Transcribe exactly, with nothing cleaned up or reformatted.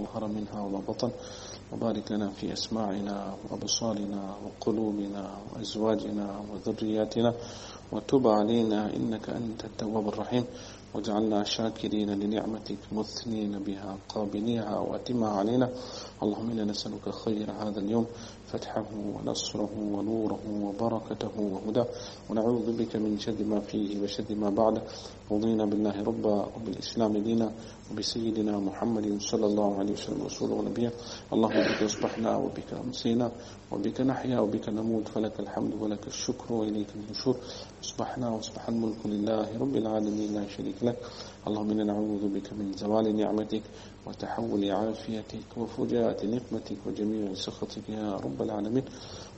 ظهر منها وما بطن، وبارك لنا في أسماعنا وأبصارنا وقلوبنا وأزواجنا وذرياتنا، وتب علينا إنك أنت التواب الرحيم، واجعلنا شاكرين لنعمتك مثنين بها قابليها وأتمها علينا. اللهم إنا نسألك خير هذا اليوم، فتحه ونصره ونوره وبركته وهداه، ونعوذ بك من شر ما فيه وشر ما بعده. رضينا بالله ربا وبالإسلام دينا وبسيدنا محمد صلى الله عليه وسلم رسوله ونبيا. اللهم بك أصبحنا وبك أمسينا وبك نحيا وبك نموت، فلك الحمد ولك الشكر وإليك النشور. أصبحنا وأصبح الملك لله رب العالمين لا شريك لك. اللهم إنا نعوذ بك من زوال نعمتك وتحول عافيتك وفجاءة نقمتك وجميع سخطك يا رب العالمين.